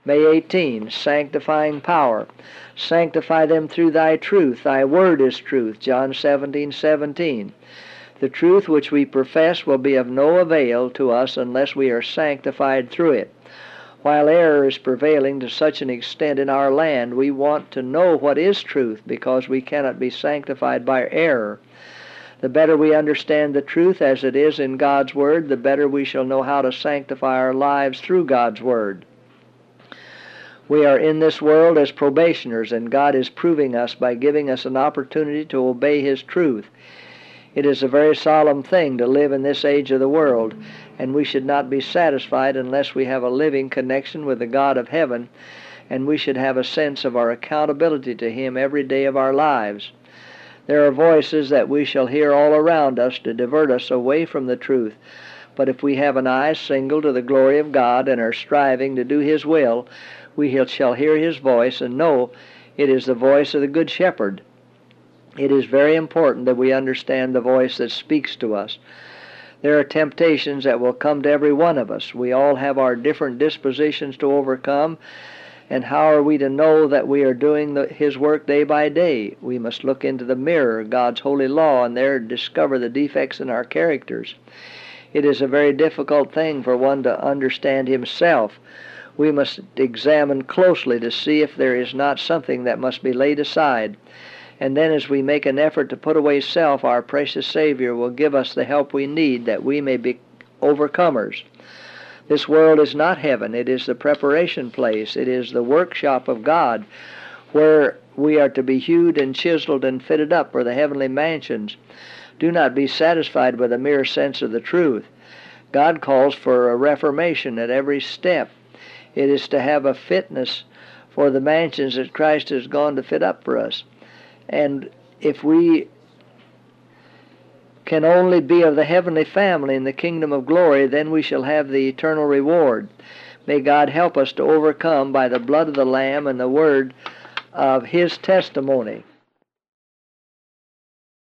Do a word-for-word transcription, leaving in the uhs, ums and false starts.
May eighteen, sanctifying power. Sanctify them through thy truth. Thy word is truth. John seventeen seventeen. The truth which we profess will be of no avail to us unless we are sanctified through it. While error is prevailing to such an extent in our land, we want to know what is truth, because we cannot be sanctified by error. The better we understand the truth as it is in God's Word, the better we shall know how to sanctify our lives through God's Word. We are in this world as probationers, and God is proving us by giving us an opportunity to obey His truth. It is a very solemn thing to live in this age of the world, and we should not be satisfied unless we have a living connection with the God of heaven, and we should have a sense of our accountability to Him every day of our lives. There are voices that we shall hear all around us to divert us away from the truth, but if we have an eye single to the glory of God and are striving to do His will, we shall hear His voice and know it is the voice of the Good Shepherd. It is very important that we understand the voice that speaks to us. There are temptations that will come to every one of us. We all have our different dispositions to overcome, and how are we to know that we are doing the, His work day by day? We must look into the mirror, God's holy law, and there discover the defects in our characters. It is a very difficult thing for one to understand himself. We must examine closely to see if there is not something that must be laid aside. And then as we make an effort to put away self, our precious Savior will give us the help we need that we may be overcomers. This world is not heaven. It is the preparation place. It is the workshop of God, where we are to be hewed and chiseled and fitted up for the heavenly mansions. Do not be satisfied with a mere sense of the truth. God calls for a reformation at every step. It is to have a fitness for the mansions that Christ has gone to fit up for us. And if we can only be of the heavenly family in the kingdom of glory, then we shall have the eternal reward. May God help us to overcome by the blood of the Lamb and the word of His testimony.